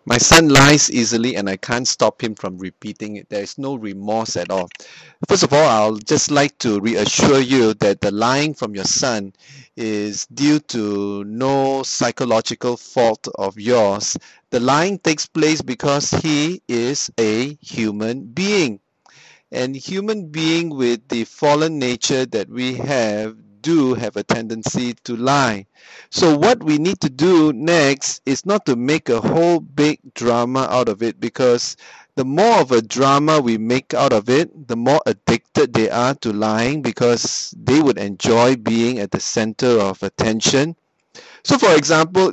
My son lies easily and I can't stop him from repeating it. There is no remorse at all. First of all, I'll just like to reassure you that the lying from your son is due to no psychological fault of yours. The lying takes place because he is a human being. And human being with the fallen nature that we have do have a tendency to lie. So what we need to do next is not to make a whole big drama out of it, because the more of a drama we make out of it, the more addicted they are to lying, because they would enjoy being at the center of attention. So for example,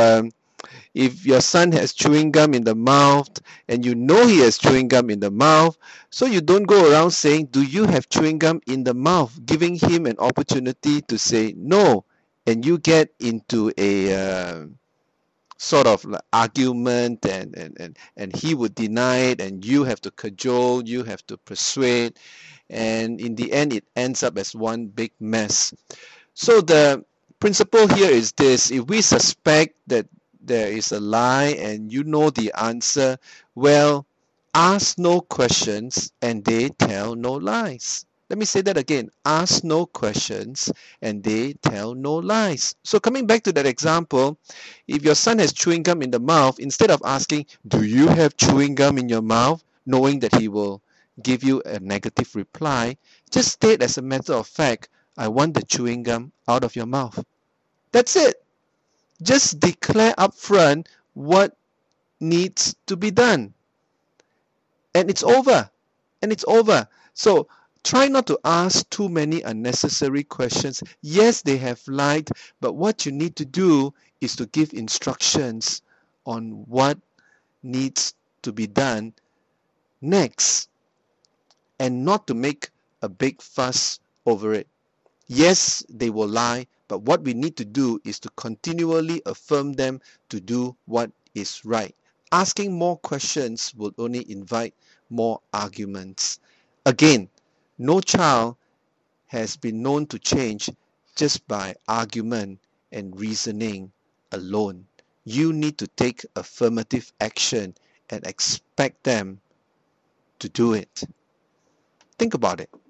if your son has chewing gum in the mouth and you know he has chewing gum in the mouth, so you don't go around saying, do you have chewing gum in the mouth, giving him an opportunity to say no, and you get into a sort of like argument, and he would deny it, and you have to cajole, you have to persuade, and in the end it ends up as one big mess. So the principle here is this: if we suspect that there is a lie and you know the answer, well, ask no questions and they tell no lies. Let me say that again: ask no questions and they tell no lies. So coming back to that example, if your son has chewing gum in the mouth, instead of asking, do you have chewing gum in your mouth, knowing that he will give you a negative reply, just state as a matter of fact, I want the chewing gum out of your mouth. That's it. Just declare upfront what needs to be done. And it's over. And it's over. So try not to ask too many unnecessary questions. Yes, they have lied, but what you need to do is to give instructions on what needs to be done next, and not to make a big fuss over it. Yes, they will lie, but what we need to do is to continually affirm them to do what is right. Asking more questions will only invite more arguments. Again, no child has been known to change just by argument and reasoning alone. You need to take affirmative action and expect them to do it. Think about it.